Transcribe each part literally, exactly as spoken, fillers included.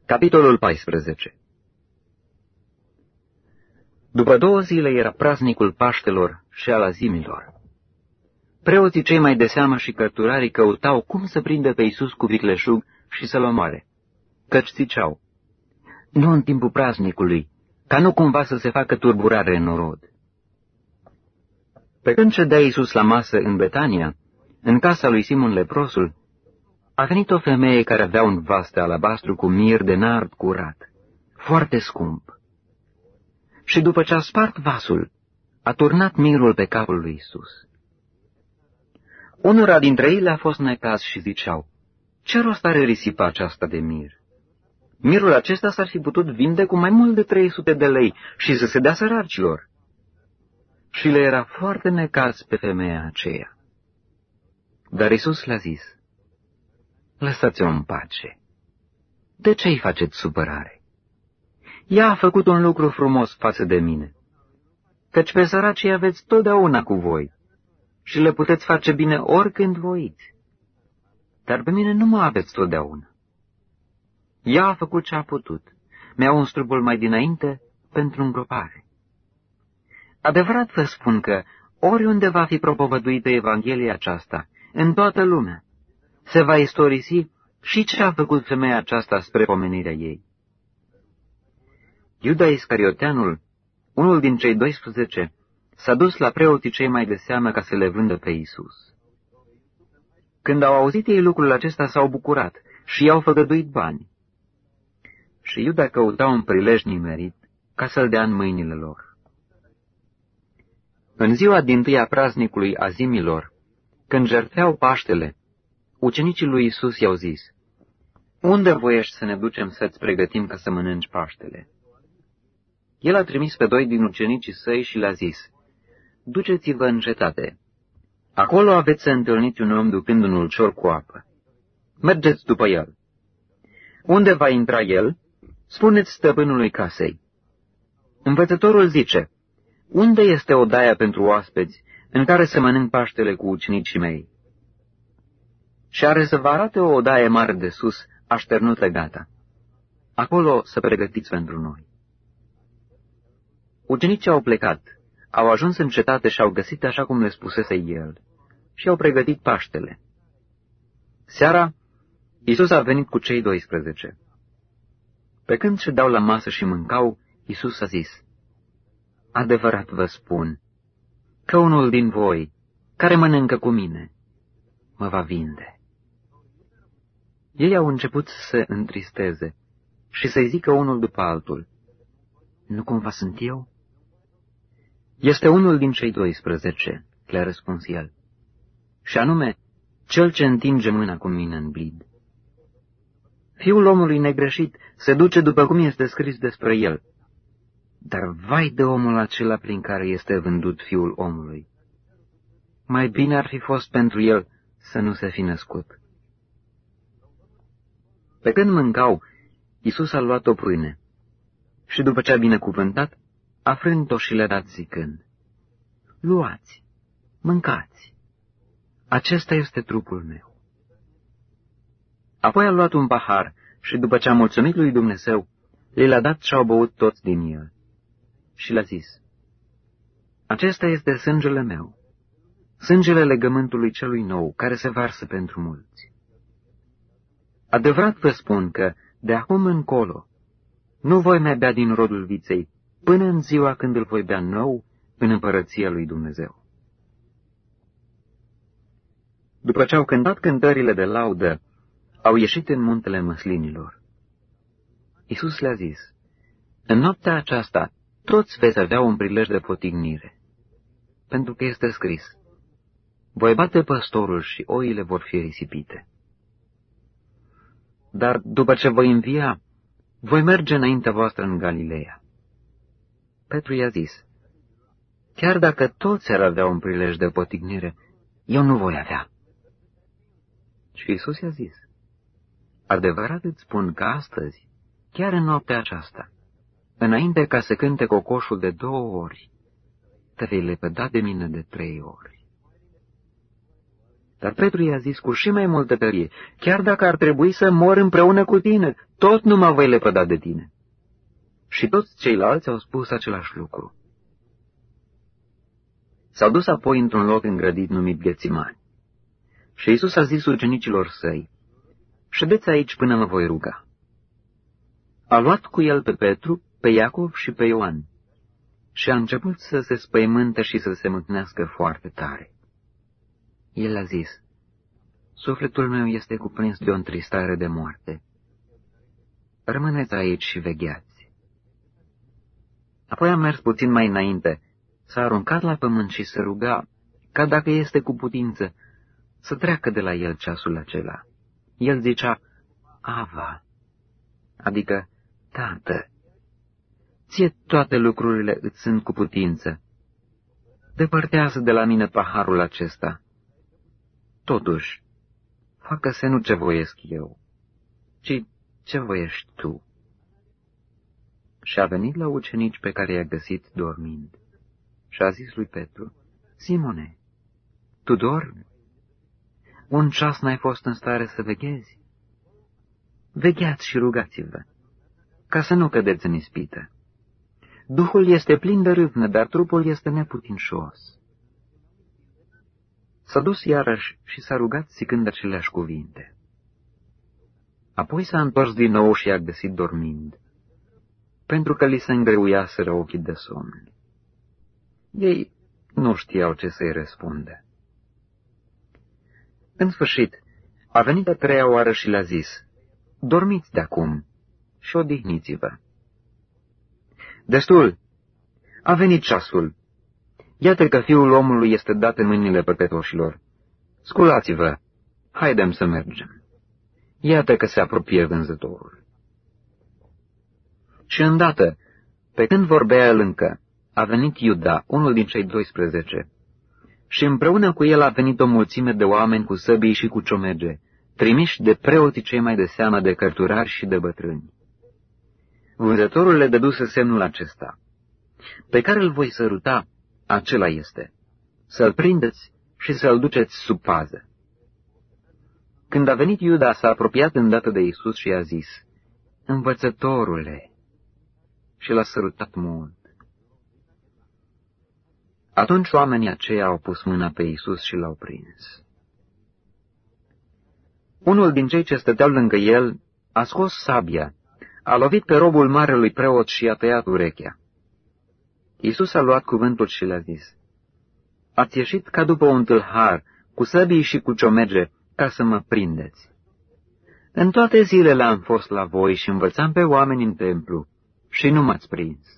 Capitolul paisprezece. După două zile era praznicul Paștelor și al Azimilor. Preoții cei mai de seamă și cărturarii căutau cum să prindă pe Iisus cu vicleșug și să-l omoare, căci ziceau: nu în timpul praznicului, ca nu cumva să se facă turburare în norod. Pe când ședea Iisus la masă în Betania, în casa lui Simon leprosul, a venit o femeie care avea un vas de alabastru cu mir de nard curat, foarte scump. Și după ce a spart vasul, a turnat mirul pe capul lui Iisus. Unora dintre ei le-a fost necaz și ziceau: ce rost are risipa aceasta de mir? Mirul acesta s-ar fi putut vinde cu mai mult de trei sute de lei și să se dea săracilor. Și le era foarte necaz pe femeia aceea. Dar Iisus le-a zis: lăsați-o în pace. De ce îi faceți supărare? Ea a făcut un lucru frumos față de mine, căci pe săracii aveți totdeauna cu voi și le puteți face bine oricând voiți, dar pe mine nu mă aveți totdeauna. Ea a făcut ce a putut, mi-a uns trupul mai dinainte pentru îngropare. Adevărat vă spun că oriunde va fi propovăduită Evanghelia aceasta, în toată lumea, se va istorisi și ce a făcut femeia aceasta spre pomenirea ei. Iuda Iscarioteanul, unul din cei doisprezece, s-a dus la preoții cei mai de seamă ca să le vândă pe Iisus. Când au auzit ei lucrul acesta, s-au bucurat și i-au făgăduit bani. Și Iuda căuta un prilej nimerit ca să-l dea în mâinile lor. În ziua dintâi a praznicului Azimilor, când jertfeau Paștele, ucenicii lui Iisus i-au zis: unde voiești să ne ducem să-ți pregătim ca să mănânci Paștele? El a trimis pe doi din ucenicii săi și le-a zis: duceți-vă în cetate. Acolo aveți să întâlniți un om ducând un ulcior cu apă. Mergeți după el. Unde va intra el, spuneți stăpânului casei: învățătorul zice: unde este odaia pentru oaspeți în care să mănânc Paștele cu ucenicii mei? Și are să vă arate o odaie mare de sus, așternută gata. Acolo să pregătiți pentru noi. Ucenicii au plecat, au ajuns în cetate și au găsit așa cum le spusese el și au pregătit Paștele. Seara, Iisus a venit cu cei doisprezece. Pe când ședeau la masă și mâncau, Iisus a zis: adevărat vă spun că unul din voi, care mănâncă cu mine, mă va vinde. Ei au început să se întristeze și să-i zică unul după altul: nu cumva sunt eu? Este unul din cei doisprezece, le-a răspuns el, și anume cel ce întinge mâna cu mine în blid. Fiul omului negreșit se duce după cum este scris despre el, dar vai de omul acela prin care este vândut Fiul omului. Mai bine ar fi fost pentru el să nu se fi născut. Pe când mâncau, Iisus a luat o pâine și după ce a binecuvântat, a frânt-o și le-a dat zicând: luați, mâncați, acesta este trupul meu. Apoi a luat un pahar și după ce a mulțumit lui Dumnezeu, le l-a dat și au băut toți din el. Și le-a zis: acesta este sângele meu, sângele legământului celui nou, care se varsă pentru mulți. Adevărat vă spun că, de acum încolo, nu voi mai bea din rodul viței, până în ziua când îl voi bea nou în împărăția lui Dumnezeu. După ce au cântat cântările de laudă, au ieșit în muntele măslinilor. Iisus le-a zis: în noaptea aceasta toți veți avea un prilej de potignire, pentru că este scris: voi bate păstorul și oile vor fi risipite. Dar după ce voi învia, voi merge înaintea voastră în Galileea. Petru i-a zis: chiar dacă toți ar avea un prilej de potignire, eu nu voi avea. Și Iisus i-a zis: adevărat îți spun că astăzi, chiar în noaptea aceasta, înainte ca să cânte cocoșul de două ori, te vei lepăda de mine de trei ori. Dar Petru i-a zis cu și mai multă tărie: chiar dacă ar trebui să mor împreună cu tine, tot nu mă voi lepăda de tine. Și toți ceilalți au spus același lucru. S-au dus apoi într-un loc îngrădit numit Ghețimani. Și Iisus a zis ucenicilor săi, ședeți aici până mă voi ruga. A luat cu el pe Petru, pe Iacov și pe Ioan și a început să se spăimânte și să se mâhnească foarte tare. El a zis, sufletul meu este cuprins de o întristare de moarte. Rămâneți aici și vegheați. Apoi a mers puțin mai înainte, s-a aruncat la pământ și se ruga, ca dacă este cu putință, să treacă de la el ceasul acela. El zicea, Ava, adică, Tată, ție toate lucrurile îți sunt cu putință. Depărtează de la mine paharul acesta. Totuși, facă-se nu ce voiesc eu, ci ce voiești tu. Și a venit la ucenici pe care i-a găsit dormind și a zis lui Petru, Simone, tu dormi? Un ceas n-ai fost în stare să veghezi? Vegheați și rugați-vă, ca să nu cădeți în ispită. Duhul este plin de râvnă, dar trupul este neputincios. S-a dus iarăși și s-a rugat zicând aceleași cuvinte. Apoi s-a întors din nou și i-a găsit dormind, pentru că li se îngreuiaseră ochii de somn. Ei nu știau ce să-i răspundă. În sfârșit, a venit a treia oară și le-a zis, dormiți de acum și odihniți-vă. Destul, a venit ceasul. Iată că fiul omului este dat în mâinile păcătoșilor. Sculați-vă, haidem să mergem. Iată că se apropie vânzătorul. Și îndată, pe când vorbea el încă, a venit Iuda, unul din cei doisprezece, și împreună cu el a venit o mulțime de oameni cu săbii și cu ciomege, trimiși de preoții cei mai de seamă de cărturari și de bătrâni. Vânzătorul le dăduse semnul acesta, pe care îl voi săruta, acela este, să-l prindeți și să-l duceți sub pază. Când a venit Iuda, s-a apropiat îndată de Iisus și i-a zis, Învățătorule, și l-a sărutat mult. Atunci oamenii aceia au pus mâna pe Iisus și l-au prins. Unul din cei ce stăteau lângă el a scos sabia, a lovit pe robul marelui preot și i-a tăiat urechea. Iisus a luat cuvântul și le-a zis, ați ieșit ca după un tâlhar, cu săbii și cu ciomege, ca să mă prindeți. În toate zilele am fost la voi și învățam pe oameni în templu și nu m-ați prins.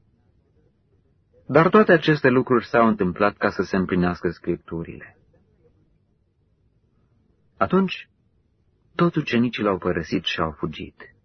Dar toate aceste lucruri s-au întâmplat ca să se împlinească Scripturile. Atunci, toți ucenicii l-au părăsit și au fugit.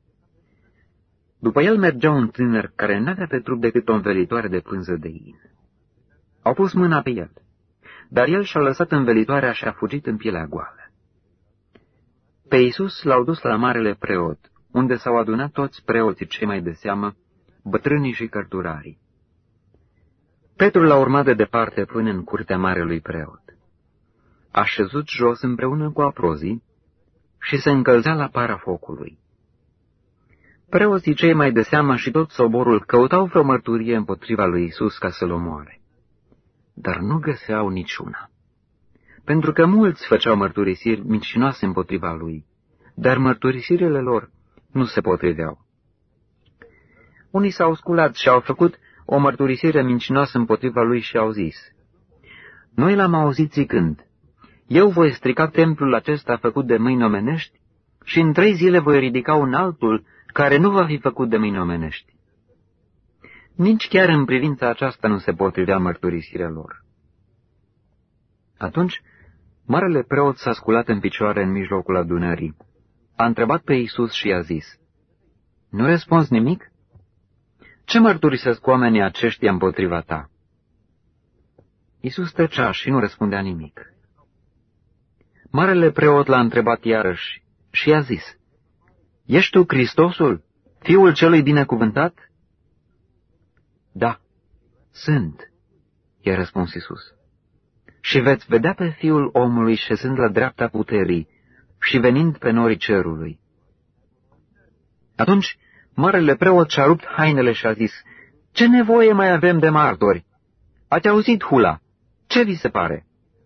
După el mergea un tânăr care n-avea pe trup decât o învelitoare de pânză de in. Au pus mâna pe el, dar el și-a lăsat învelitoarea și a fugit în pielea goală. Pe Iisus l-au dus la marele preot, unde s-au adunat toți preoții cei mai de seamă, bătrânii și cărturarii. Petru l-a urmat de departe până în curtea marelui preot. A șezut jos împreună cu aprozii și se încălzea la para focului. Preoții cei mai de seamă și tot soborul căutau vreo mărturie împotriva lui Iisus ca să-l omoare, dar nu găseau niciuna, pentru că mulți făceau mărturisiri mincinoase împotriva lui, dar mărturisirile lor nu se potriveau. Unii s-au sculat și au făcut o mărturisire mincinoasă împotriva lui și au zis, noi l-am auzit zicând, eu voi strica templul acesta făcut de mâini omenești și în trei zile voi ridica un altul care nu va fi făcut de mâini omenești. Nici chiar în privința aceasta nu se potrivea mărturisirea lor. Atunci, marele preot s-a sculat în picioare în mijlocul adunării, a întrebat pe Iisus și i-a zis, nu răspunzi nimic? Ce mărturisesc oamenii aceștia împotriva ta? Iisus tăcea și nu răspundea nimic. Marele preot l-a întrebat iarăși și i-a zis, ești tu Hristosul, Fiul celui binecuvântat? Da, sunt, i-a răspuns Iisus. Și veți vedea pe Fiul omului șezând la dreapta puterii și venind pe norii cerului. Atunci marele preot și-a rupt hainele și a zis, ce nevoie mai avem de martori? Ați auzit hula? Ce vi se pare?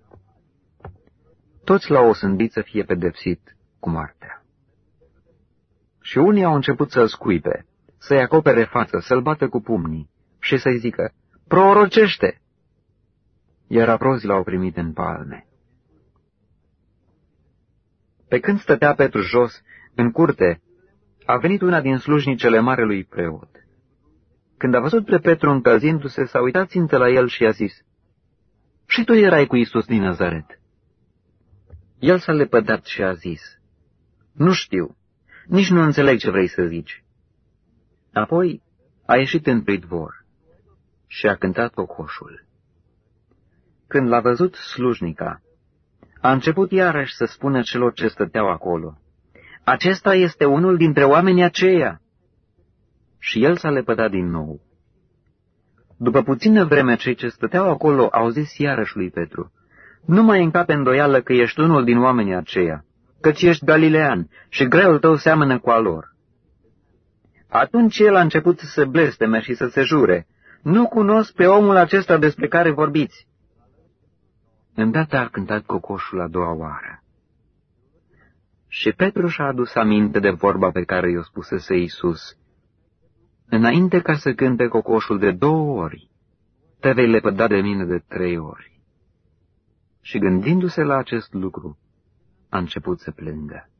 Toți l-au osândit să fie pedepsit cu moartea. Și unii au început să-l scuipe, să-i acopere față, să-l bată cu pumnii și să-i zică, prorocește! Iar aprozii l-au primit în palme. Pe când stătea Petru jos, în curte, a venit una din slujnicele marelui preot. Când a văzut pe Petru încălzindu-se, s-a uitat țintă la el și i-a zis, și tu erai cu Iisus din Nazaret. El s-a lepădat și a zis, nu știu, nici nu înțeleg ce vrei să zici. Apoi a ieșit în pridvor și a cântat cocoșul. Când l-a văzut slujnica, a început iarăși să spună celor ce stăteau acolo, acesta este unul dintre oamenii aceia. Și el s-a lepădat din nou. După puțină vreme, cei ce stăteau acolo au zis iarăși lui Petru, nu mai încape îndoială că ești unul din oamenii aceia, căci ești galilean și greul tău seamănă cu al lor. Atunci el a început să se blesteme și să se jure, nu cunosc pe omul acesta despre care vorbiți. Îndată a cântat cocoșul a doua oară. Și Petru și-a adus aminte de vorba pe care i-o spusese Iisus, înainte ca să cânte cocoșul de două ori, te vei lepăda de mine de trei ori. Și gândindu-se la acest lucru, a început să plângă.